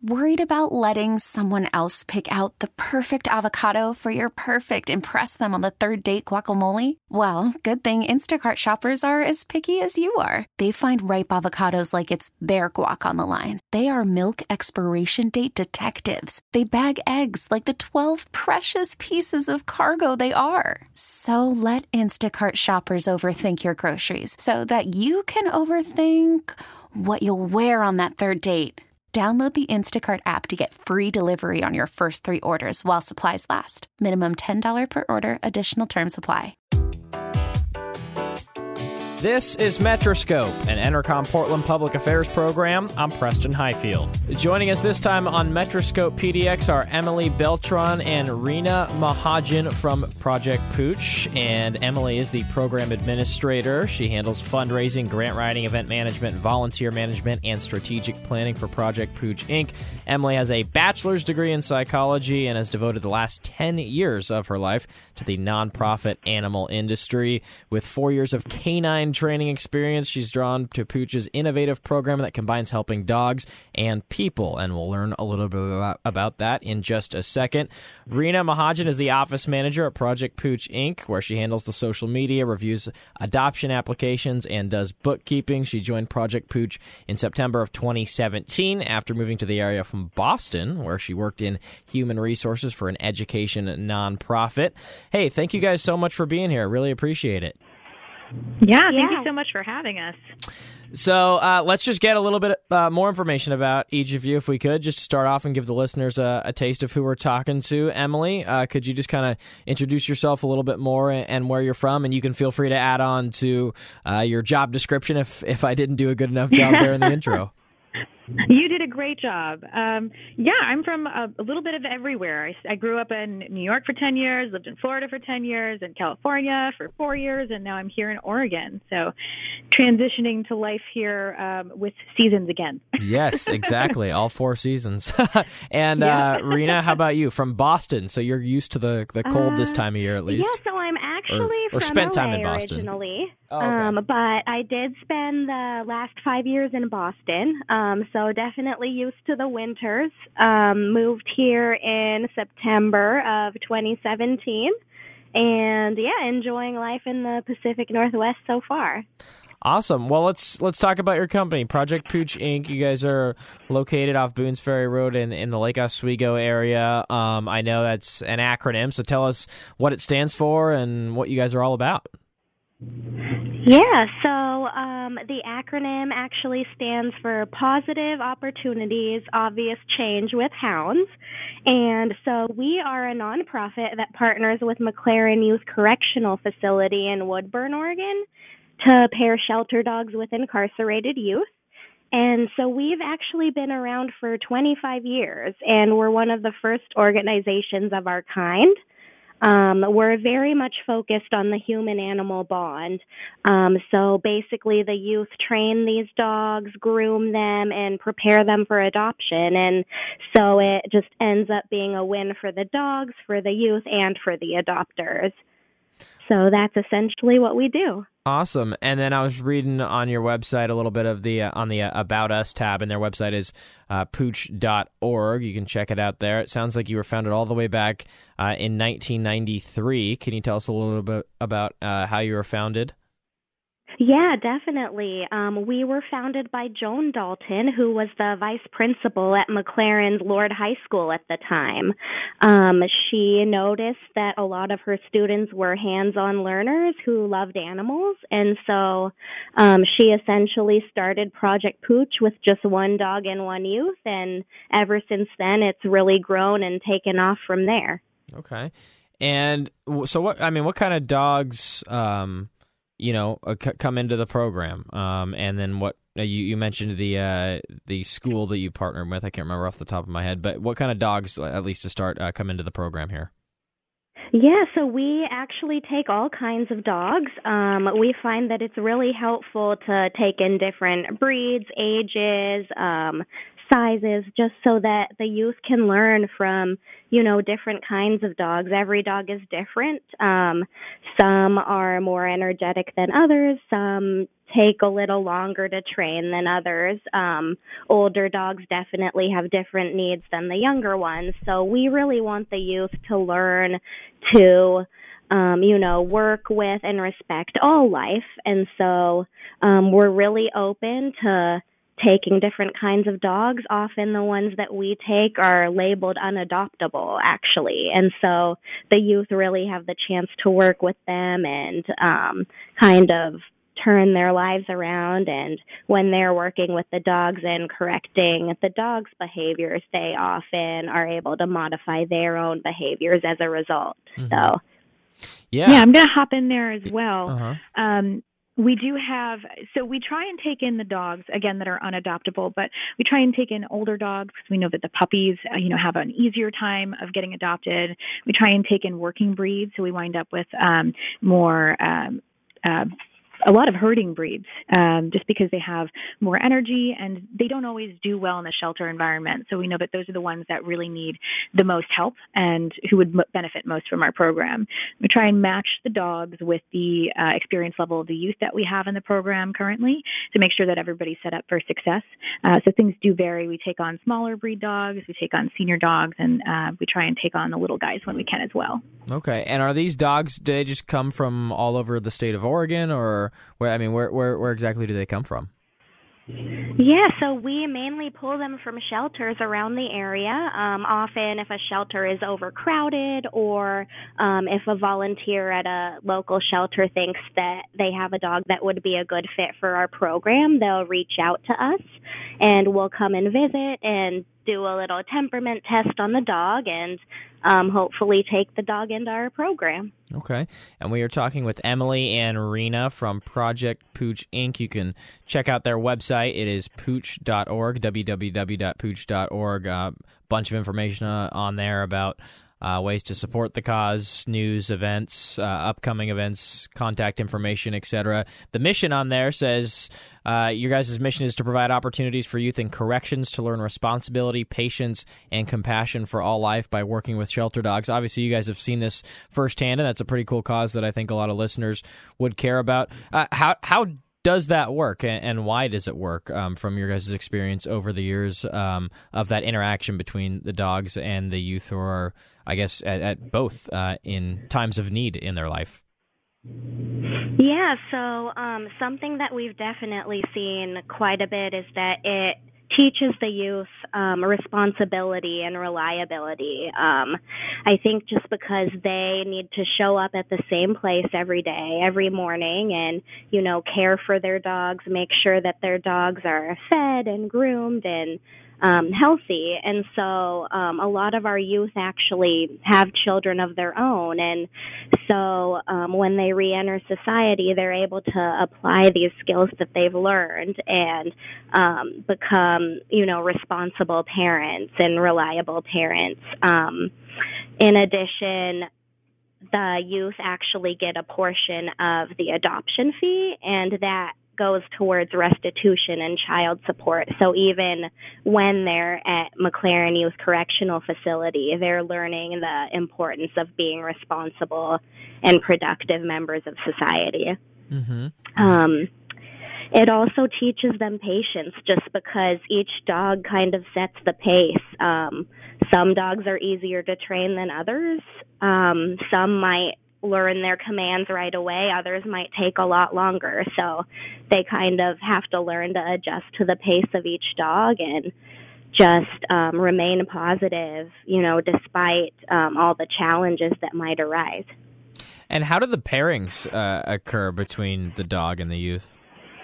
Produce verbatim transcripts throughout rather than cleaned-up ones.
Worried about letting someone else pick out the perfect avocado for your perfect impress them on the third date guacamole? Well, good thing Instacart shoppers are as picky as you are. They find ripe avocados like it's their guac on the line. They are milk expiration date detectives. They bag eggs like the twelve precious pieces of cargo they are. So let Instacart shoppers overthink your groceries so that you can overthink what you'll wear on that third date. Download the Instacart app to get free delivery on your first three orders while supplies last. Minimum ten dollars per order. Additional terms apply. This is Metroscope, an Entercom Portland public affairs program. I'm Preston Highfield. Joining us this time on Metroscope P D X are Emily Beltran and Rena Mahajan from Project Pooch. And Emily is the program administrator. She handles fundraising, grant writing, event management, volunteer management, and strategic planning for Project Pooch, Incorporated. Emily has a bachelor's degree in psychology and has devoted the last ten years of her life to the nonprofit animal industry. With four years of canine training experience, she's drawn to Pooch's innovative program that combines helping dogs and people, and we'll learn a little bit about, about that in just a second. Rena Mahajan is the office manager at Project Pooch, Incorporated, where she handles the social media, reviews adoption applications, and does bookkeeping. She joined Project Pooch in September of twenty seventeen after moving to the area from Boston, where she worked in human resources for an education nonprofit. Hey, thank you guys so much for being here. Really appreciate it. Yeah, thank yeah. you so much for having us. So uh, let's just get a little bit uh, more information about each of you, if we could, just to start off and give the listeners a, a taste of who we're talking to. Emily, uh, could you just kind of introduce yourself a little bit more and, and where you're from? And you can feel free to add on to uh, your job description if, if I didn't do a good enough job there in the intro. You did a great job. Um, yeah, I'm from a, a little bit of everywhere. I, I grew up in New York for ten years, lived in Florida for ten years, in California for four years, and now I'm here in Oregon. So transitioning to life here um, with seasons again. Yes, exactly. All four seasons. And yeah. uh, Rena, how about you? From Boston, so you're used to the, the cold uh, this time of year at least. Yeah, so I'm actually or, or from spent L A time in Boston. originally. Oh, okay. um, but I did spend the last five years in Boston, um, so definitely used to the winters. Um, moved here in September of twenty seventeen, and yeah, enjoying life in the Pacific Northwest so far. Awesome. Well, let's let's talk about your company, Project Pooch, Incorporated. You guys are located off Boones Ferry Road in, in the Lake Oswego area. Um, I know that's an acronym, so tell us what it stands for and what you guys are all about. Yeah, so um, the acronym actually stands for Positive Opportunities, Obvious Change with Hounds. And so we are a nonprofit that partners with McLaren Youth Correctional Facility in Woodburn, Oregon, to pair shelter dogs with incarcerated youth. And so we've actually been around for twenty-five years, and we're one of the first organizations of our kind. Um, we're very much focused on the human-animal bond. Um, so basically the youth train these dogs, groom them, and prepare them for adoption. And so it just ends up being a win for the dogs, for the youth, and for the adopters. So that's essentially what we do. Awesome. And then I was reading on your website a little bit of the uh, on the uh, About Us tab, and their website is uh, pooch dot org. You can check it out there. It sounds like you were founded all the way back uh, in nineteen ninety-three. Can you tell us a little bit about uh, how you were founded? Yeah, definitely. Um, we were founded by Joan Dalton, who was the vice principal at McLaren's Lord High School at the time. Um, she noticed that a lot of her students were hands-on learners who loved animals, and so um, she essentially started Project Pooch with just one dog and one youth, and ever since then, it's really grown and taken off from there. Okay. And so what, I mean, what kind of dogs... Um you know, uh, c- come into the program, um, and then what uh, you, you mentioned the uh, the school that you partnered with. I can't remember off the top of my head, but what kind of dogs, at least to start, uh, come into the program here? Yeah, so we actually take all kinds of dogs. Um, we find that it's really helpful to take in different breeds, ages, um, sizes, just so that the youth can learn from, you know, different kinds of dogs. Every dog is different. Um, some are more energetic than others. Some take a little longer to train than others. Um, older dogs definitely have different needs than the younger ones. So we really want the youth to learn to, um, you know, work with and respect all life. And so um, we're really open to taking different kinds of dogs. Often the ones that we take are labeled unadoptable, actually. And so the youth really have the chance to work with them and um, kind of turn their lives around. And when they're working with the dogs and correcting the dog's behaviors, they often are able to modify their own behaviors as a result. Mm-hmm. So, yeah, yeah, I'm going to hop in there as well. Uh-huh. Um, we do have, so we try and take in the dogs, again, that are unadoptable, but we try and take in older dogs because we know that the puppies, uh, you know, have an easier time of getting adopted. We try and take in working breeds, so we wind up with um, more um, uh, a lot of herding breeds, um, just because they have more energy and they don't always do well in the shelter environment. So we know that those are the ones that really need the most help and who would m- benefit most from our program. We try and match the dogs with the uh, experience level of the youth that we have in the program currently to make sure that everybody's set up for success. Uh, so things do vary. We take on smaller breed dogs, we take on senior dogs, and uh, we try and take on the little guys when we can as well. Okay. And are these dogs, do they just come from all over the state of Oregon, or where, I mean, where, where, where exactly do they come from? Yeah, so we mainly pull them from shelters around the area. Um, often if a shelter is overcrowded or um, if a volunteer at a local shelter thinks that they have a dog that would be a good fit for our program, they'll reach out to us and we'll come and visit and do a little temperament test on the dog and um, hopefully take the dog into our program. Okay. And we are talking with Emily and Rena from Project Pooch, Incorporated. You can check out their website. It is pooch dot org, w w w dot pooch dot org. A uh, bunch of information uh, on there about Uh, ways to support the cause, news, events, uh, upcoming events, contact information, et cetera. The mission on there says uh, your guys' mission is to provide opportunities for youth in corrections to learn responsibility, patience, and compassion for all life by working with shelter dogs. Obviously, you guys have seen this firsthand, and that's a pretty cool cause that I think a lot of listeners would care about. Uh, how how does that work, and, and why does it work um, from your guys' experience over the years um, of that interaction between the dogs and the youth who are, I guess, at, at both uh, in times of need in their life? Yeah, so um, something that we've definitely seen quite a bit is that it teaches the youth um, responsibility and reliability. Um, I think just because they need to show up at the same place every day, every morning, and, you know, care for their dogs, make sure that their dogs are fed and groomed and Um, healthy. And so um, a lot of our youth actually have children of their own. And so um, when they reenter society, they're able to apply these skills that they've learned and um, become, you know, responsible parents and reliable parents. Um, in addition, the youth actually get a portion of the adoption fee, and that goes towards restitution and child support. So even when they're at McLaren Youth Correctional Facility, they're learning the importance of being responsible and productive members of society. Mm-hmm. Um, it also teaches them patience, just because each dog kind of sets the pace. Um, some dogs are easier to train than others. Um, some might learn their commands right away. Others might take a lot longer. So they kind of have to learn to adjust to the pace of each dog and just um, remain positive, you know, despite um, all the challenges that might arise. And how do the pairings uh, occur between the dog and the youth?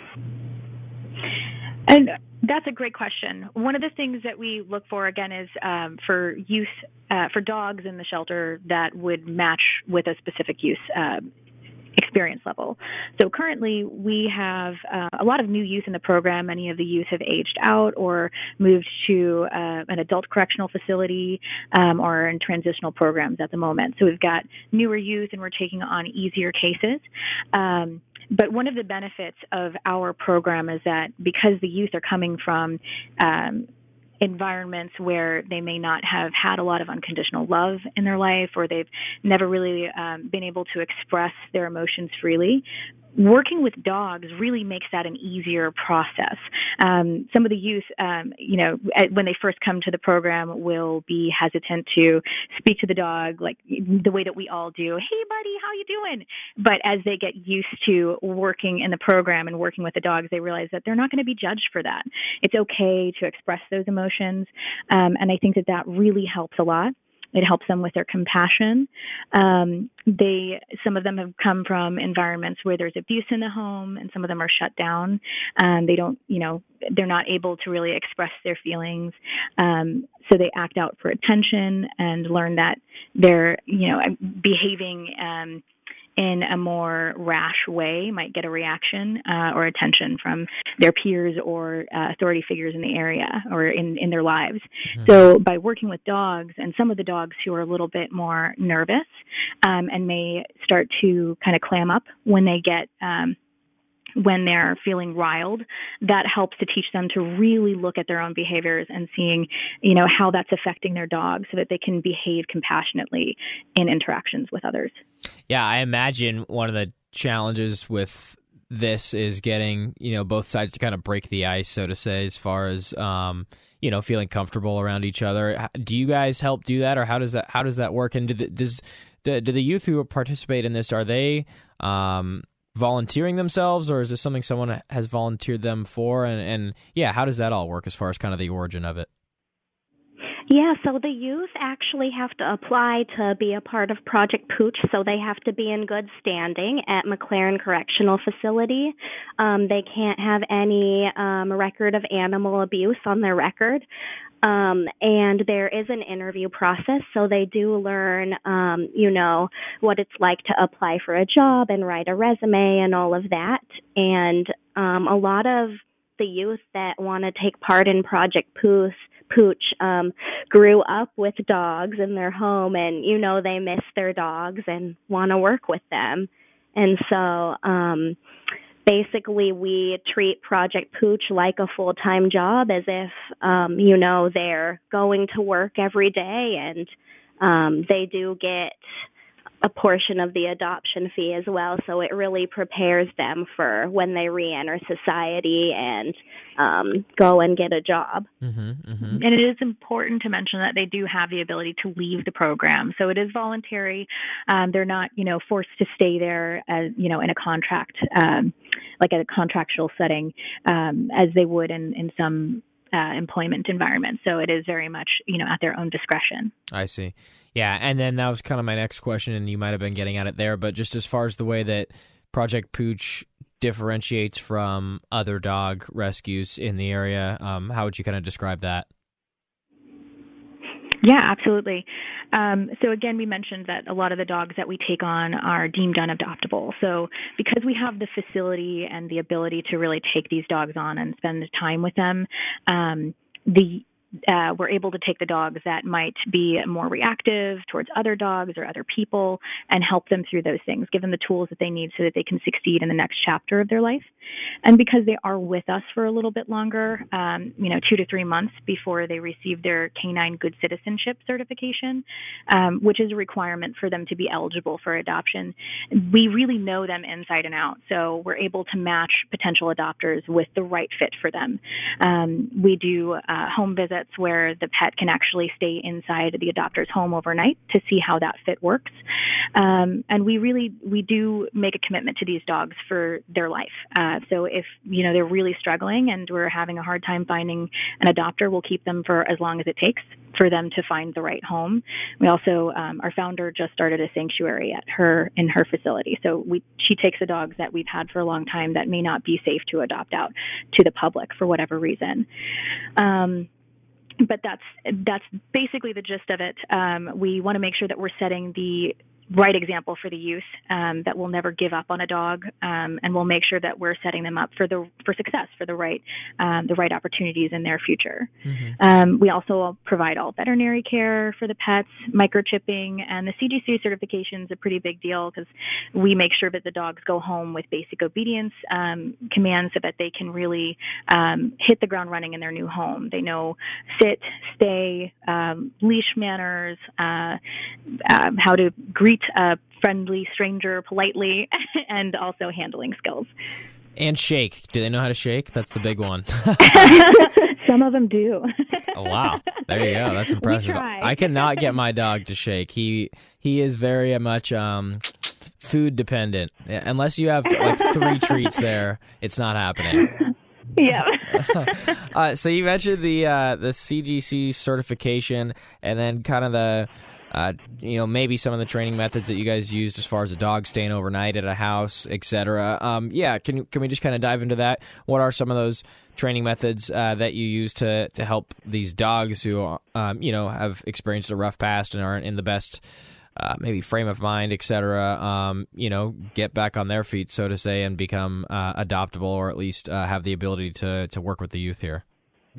And that's a great question. One of the things that we look for, again, is um, for youth, uh, for dogs in the shelter that would match with a specific youth uh, experience level. So currently we have uh, a lot of new youth in the program. Many of the youth have aged out or moved to uh, an adult correctional facility um, or in transitional programs at the moment. So we've got newer youth and we're taking on easier cases. Um, But one of the benefits of our program is that because the youth are coming from um, environments where they may not have had a lot of unconditional love in their life, or they've never really um, been able to express their emotions freely. Working with dogs really makes that an easier process. Um, some of the youth, um, you know, when they first come to the program, will be hesitant to speak to the dog like the way that we all do. Hey, buddy, how you doing? But as they get used to working in the program and working with the dogs, they realize that they're not going to be judged for that. It's okay to express those emotions, um, and I think that that really helps a lot. It helps them with their compassion. Um, they, some of them have come from environments where there's abuse in the home, and some of them are shut down. Um, they don't, you know, they're not able to really express their feelings. Um, so they act out for attention and learn that they're, you know, behaving um, in a more rash way might get a reaction uh, or attention from their peers or uh, authority figures in the area or in, in their lives. Mm-hmm. So by working with dogs, and some of the dogs who are a little bit more nervous um, and may start to kind of clam up when they get um, when they're feeling riled, that helps to teach them to really look at their own behaviors and seeing, you know, how that's affecting their dog so that they can behave compassionately in interactions with others. Yeah, I imagine one of the challenges with this is getting, you know, both sides to kind of break the ice, so to say, as far as, um, you know, feeling comfortable around each other. Do you guys help do that, or how does that, how does that work? And do the, does, do, do the youth who participate in this, are they, um, volunteering themselves, or is this something someone has volunteered them for? And, and yeah, how does that all work as far as kind of the origin of it? Yeah, so the youth actually have to apply to be a part of Project Pooch, so they have to be in good standing at McLaren Correctional Facility. Um, they can't have any um, record of animal abuse on their record. Um, and there is an interview process, so they do learn, um, you know, what it's like to apply for a job and write a resume and all of that. And um, a lot of the youth that want to take part in Project Pooch Pooch um, grew up with dogs in their home, and, you know, they miss their dogs and want to work with them. And so um, basically we treat Project Pooch like a full-time job, as if, um, you know, they're going to work every day, and um, they do get a portion of the adoption fee as well. So it really prepares them for when they re-enter society and um, go and get a job. Mm-hmm, mm-hmm. And it is important to mention that they do have the ability to leave the program. So it is voluntary. Um, they're not, you know, forced to stay there as, you know, in a contract, um, like a contractual setting, um, as they would in, in some Uh, employment environment. So it is very much, you know, at their own discretion. I see. Yeah. And then that was kind of my next question, and you might have been getting at it there, but just as far as the way that Project Pooch differentiates from other dog rescues in the area, um, how would you kind of describe that? Yeah, absolutely. Um, so again, we mentioned that a lot of the dogs that we take on are deemed unadoptable. So because we have the facility and the ability to really take these dogs on and spend time with them, um, the Uh, we're able to take the dogs that might be more reactive towards other dogs or other people and help them through those things, give them the tools that they need so that they can succeed in the next chapter of their life. And because they are with us for a little bit longer, um, you know, two to three months before they receive their Canine Good Citizenship certification, um, which is a requirement for them to be eligible for adoption, we really know them inside and out. So we're able to match potential adopters with the right fit for them. Um, we do uh, home visits where the pet can actually stay inside the adopter's home overnight to see how that fit works. Um, and we really, we do make a commitment to these dogs for their life. Uh, so if, you know, they're really struggling and we're having a hard time finding an adopter, we'll keep them for as long as it takes for them to find the right home. We also, um, our founder just started a sanctuary at her, in her facility. So we, she takes the dogs that we've had for a long time that may not be safe to adopt out to the public for whatever reason. Um, But that's that's basically the gist of it. Um, we want to make sure that we're setting the right example for the youth, um, that will never give up on a dog, um, and we'll make sure that we're setting them up for the for success, for the right um, the right opportunities in their future. Mm-hmm. Um, we also provide all veterinary care for the pets, microchipping, and the C G C certification is a pretty big deal because we make sure that the dogs go home with basic obedience um, commands so that they can really um, hit the ground running in their new home. They know sit, stay, um, leash manners, uh, um, how to greet a friendly stranger politely, and also handling skills. And shake. Do they know how to shake? That's the big one. Some of them do. Oh, wow. There you go. That's impressive. I cannot get my dog to shake. He he is very much um, food dependent. Unless you have like three treats there, it's not happening. Yeah. uh, so you mentioned the uh, the C G C certification, and then kind of the uh, you know maybe some of the training methods that you guys used as far as a dog staying overnight at a house, et cetera. Um, yeah, can can we just kind of dive into that? What are some of those training methods uh, that you use to to help these dogs who um, you know have experienced a rough past and aren't in the best Uh, maybe frame of mind, et cetera, um, you know, get back on their feet, so to say, and become uh, adoptable, or at least uh, have the ability to to work with the youth here?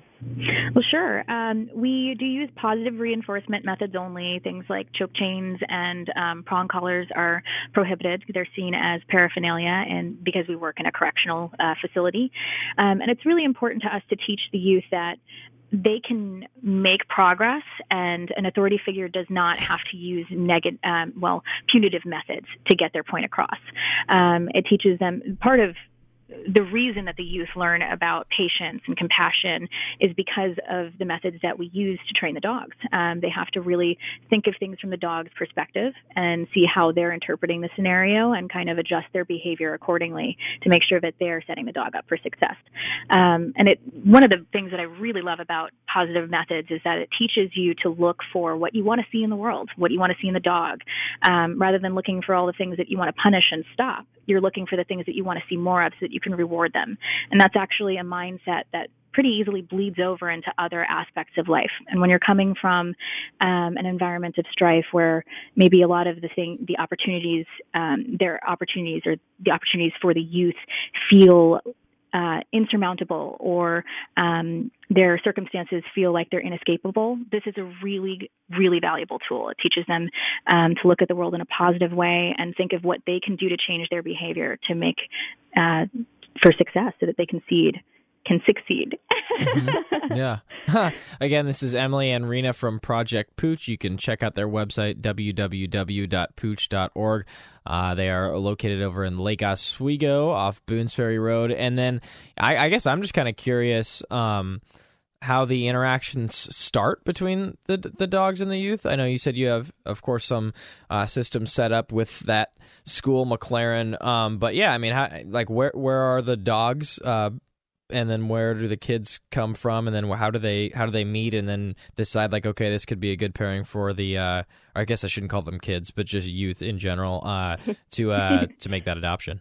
Well, sure. Um, we do use positive reinforcement methods only. Things like choke chains and um, prong collars are prohibited. They're seen as paraphernalia, and because we work in a correctional uh, facility. Um, and it's really important to us to teach the youth that they can make progress, and an authority figure does not have to use negative, um, well, punitive methods to get their point across. Um, it teaches them part of the reason that the youth learn about patience and compassion is because of the methods that we use to train the dogs. Um, they have to really think of things from the dog's perspective and see how they're interpreting the scenario and kind of adjust their behavior accordingly to make sure that they're setting the dog up for success. Um, and it, one of the things that I really love about positive methods is that it teaches you to look for what you want to see in the world, what you want to see in the dog, um, rather than looking for all the things that you want to punish and stop. You're looking for the things that you want to see more of so that you can reward them. And that's actually a mindset that pretty easily bleeds over into other aspects of life. And when you're coming from um, an environment of strife where maybe a lot of the thing, the opportunities, um, their opportunities or the opportunities for the youth feel uh, insurmountable, or um, their circumstances feel like they're inescapable, this is a really, really valuable tool. It teaches them um, to look at the world in a positive way and think of what they can do to change their behavior to make uh, for success, so that they can succeed. Can succeed. Mm-hmm. Yeah. Again, this is Emily and Rena from Project Pooch. You can check out their website, w w w dot pooch dot org. Uh, they are located over in Lake Oswego off Boones Ferry Road. And then I, I guess I'm just kind of curious um, how the interactions start between the the dogs and the youth. I know you said you have, of course, some uh, systems set up with that school, McLaren. Um, but yeah, I mean, how, like where where are the dogs? Uh, and then where do the kids come from? And then how do they how do they meet and then decide like, okay, this could be a good pairing for the, uh, I guess I shouldn't call them kids, but just youth in general, uh, to uh, to make that adoption?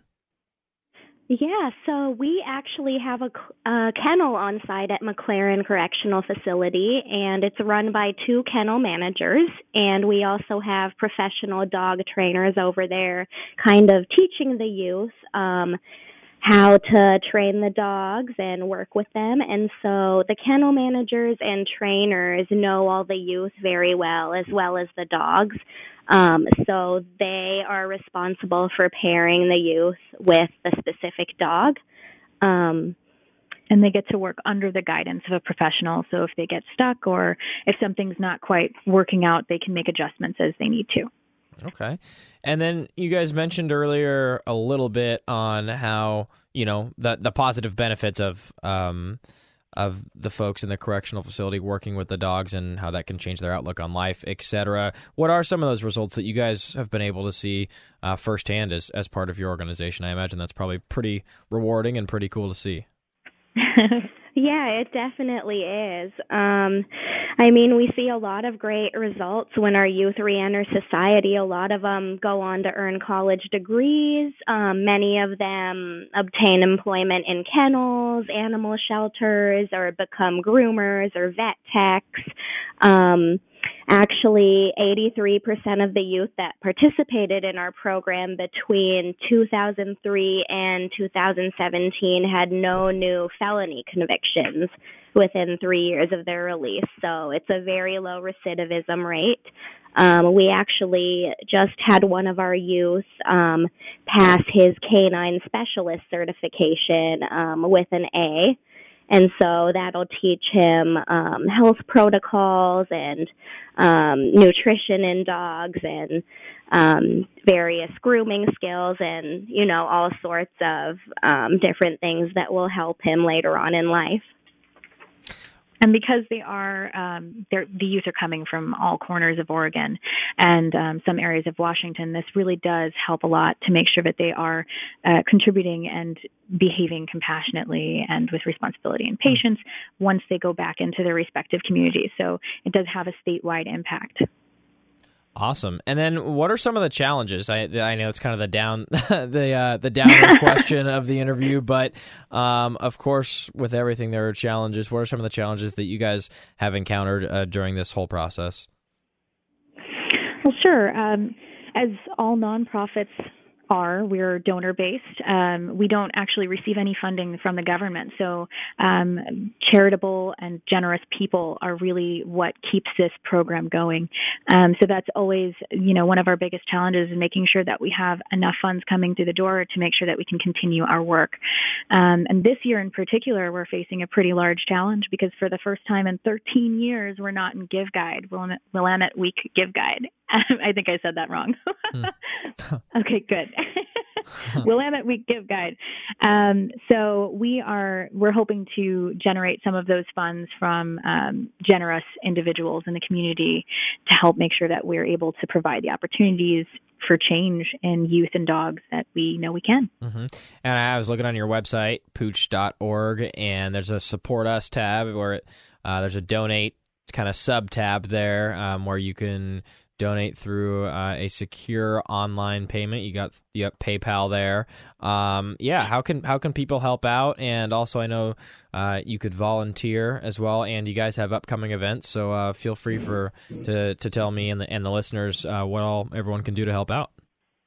Yeah, so we actually have a, a kennel on site at McLaren Correctional Facility, and it's run by two kennel managers, and we also have professional dog trainers over there kind of teaching the youth um, how to train the dogs and work with them. And so the kennel managers and trainers know all the youth very well, as well as the dogs. Um, so they are responsible for pairing the youth with the specific dog. Um, and they get to work under the guidance of a professional. So if they get stuck or if something's not quite working out, they can make adjustments as they need to. Okay. And then you guys mentioned earlier a little bit on how, you know, the the positive benefits of um, of the folks in the correctional facility working with the dogs and how that can change their outlook on life, et cetera. What are some of those results that you guys have been able to see uh, firsthand as, as part of your organization? I imagine that's probably pretty rewarding and pretty cool to see. Yeah, it definitely is. Um, I mean, we see a lot of great results when our youth reenter society. A lot of them go on to earn college degrees. Um, many of them obtain employment in kennels, animal shelters, or become groomers or vet techs. Um, Actually, eighty-three percent of the youth that participated in our program between two thousand three and two thousand seventeen had no new felony convictions within three years of their release. So it's a very low recidivism rate. Um, we actually just had one of our youth um, pass his canine specialist certification um, with an A. And so that'll teach him um, health protocols and um, nutrition in dogs and um, various grooming skills and, you know, all sorts of um, different things that will help him later on in life. And because they are, um, the youth are coming from all corners of Oregon and um, some areas of Washington, this really does help a lot to make sure that they are uh, contributing and behaving compassionately and with responsibility and patience once they go back into their respective communities. So it does have a statewide impact. Awesome. And then what are some of the challenges? I I know it's kind of the down the uh, the downer question of the interview, but um, of course, with everything there are challenges. What are some of the challenges that you guys have encountered uh, during this whole process? Well, sure. Um, as all nonprofits are, we're donor-based. Um, we don't actually receive any funding from the government. So um, charitable and generous people are really what keeps this program going. Um, so that's always, you know, one of our biggest challenges is making sure that we have enough funds coming through the door to make sure that we can continue our work. Um, and this year in particular, we're facing a pretty large challenge because for the first time in thirteen years, we're not in Give Guide, Willamette, Willamette Week Give Guide. I think I said that wrong. mm. Okay, good. Willamette Week Give Guide. Um, so we are we're hoping to generate some of those funds from um, generous individuals in the community to help make sure that we're able to provide the opportunities for change in youth and dogs that we know we can. Mm-hmm. And I was looking on your website, pooch dot org, and there's a Support Us tab where it, uh, there's a donate kind of sub tab there um, where you can donate through uh, a secure online payment. You got you got PayPal there. Um, yeah, how can how can people help out? And also, I know uh, you could volunteer as well. And you guys have upcoming events, so uh, feel free for to to tell me and the and the listeners uh, what all everyone can do to help out.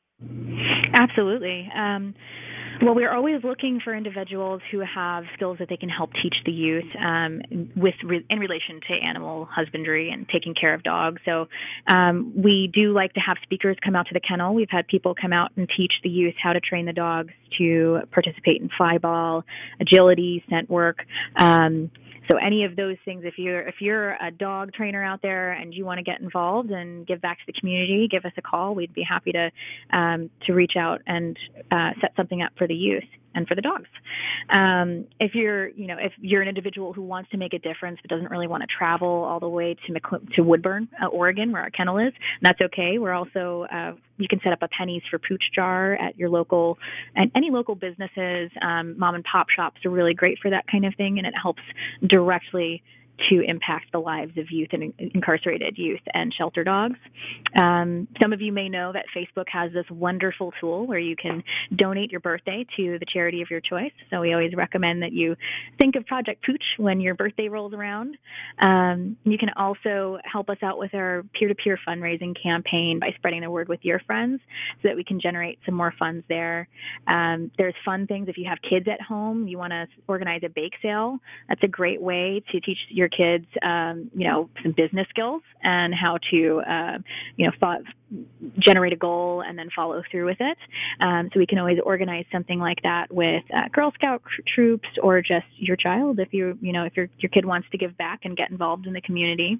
Absolutely. Um, Well, we're always looking for individuals who have skills that they can help teach the youth um, with re- in relation to animal husbandry and taking care of dogs. So um, we do like to have speakers come out to the kennel. We've had people come out and teach the youth how to train the dogs to participate in fly ball, agility, scent work. Um, So any of those things, if you're if you're a dog trainer out there and you want to get involved and give back to the community, give us a call. We'd be happy to um, to reach out and uh, set something up for the youth and for the dogs. Um, if you're, you know, if you're an individual who wants to make a difference but doesn't really want to travel all the way to McCl- to Woodburn, uh, Oregon, where our kennel is, that's okay. We're also uh, you can set up a Pennies for Pooch jar at your local and any local businesses. Um, mom and pop shops are really great for that kind of thing, and it helps directly to impact the lives of youth and incarcerated youth and shelter dogs. Um, some of you may know that Facebook has this wonderful tool where you can donate your birthday to the charity of your choice. So we always recommend that you think of Project Pooch when your birthday rolls around. Um, you can also help us out with our peer-to-peer fundraising campaign by spreading the word with your friends so that we can generate some more funds there. Um, there's fun things. If you have kids at home, you want to organize a bake sale. That's a great way to teach your kids, um, you know, some business skills and how to, uh, you know, thought, generate a goal and then follow through with it. Um, so we can always organize something like that with uh, Girl Scout troops or just your child if you, you know, if your your kid wants to give back and get involved in the community.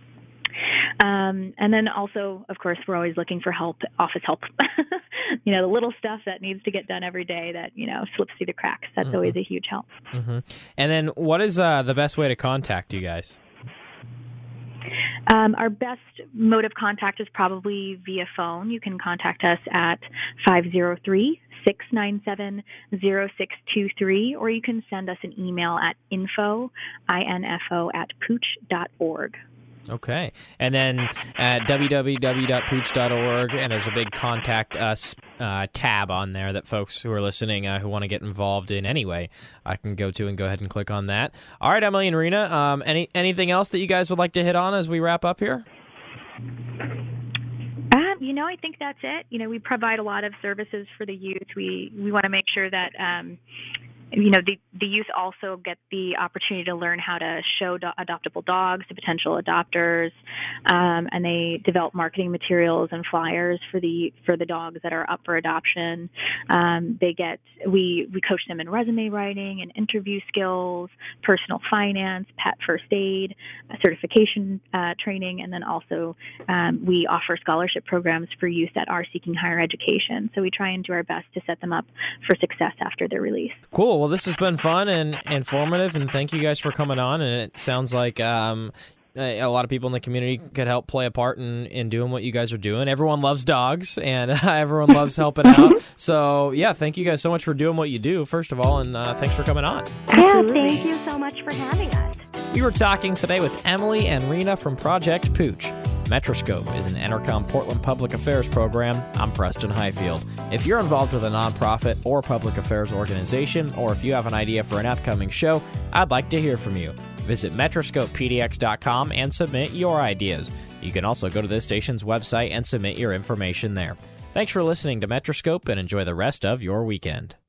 Um, and then also, of course, we're always looking for help, office help. You know, the little stuff that needs to get done every day that, you know, slips through the cracks. That's mm-hmm. always a huge help. Mm-hmm. And then what is uh, the best way to contact you guys? Um, our best mode of contact is probably via phone. You can contact us at five oh three, six nine seven, oh six two three, or you can send us an email at info, I N F O, at pooch dot org. Okay. And then at w w w dot pooch dot org, and there's a big Contact Us uh, tab on there that folks who are listening uh, who want to get involved in any way, I can go to and go ahead and click on that. All right, Emily and Rena, um, any anything else that you guys would like to hit on as we wrap up here? Um, you know, I think that's it. You know, we provide a lot of services for the youth. We we want to make sure that um, you know, the, the youth also get the opportunity to learn how to show do- adoptable dogs to potential adopters, um, and they develop marketing materials and flyers for the for the dogs that are up for adoption. Um, they get we we coach them in resume writing and interview skills, personal finance, pet first aid, uh, certification uh, training, and then also um, we offer scholarship programs for youth that are seeking higher education. So we try and do our best to set them up for success after their release. Cool. Well, this has been fun and informative, and thank you guys for coming on. And it sounds like um, a lot of people in the community could help play a part in, in doing what you guys are doing. Everyone loves dogs, and everyone loves helping out. So, yeah, thank you guys so much for doing what you do, first of all, and uh, thanks for coming on. Yeah, thank you so much for having us. We were talking today with Emily and Rena from Project Pooch. Metroscope is an Entercom Portland public affairs program. I'm Preston Highfield. If you're involved with a nonprofit or public affairs organization, or if you have an idea for an upcoming show, I'd like to hear from you. Visit metroscope p d x dot com and submit your ideas. You can also go to this station's website and submit your information there. Thanks for listening to Metroscope, and enjoy the rest of your weekend.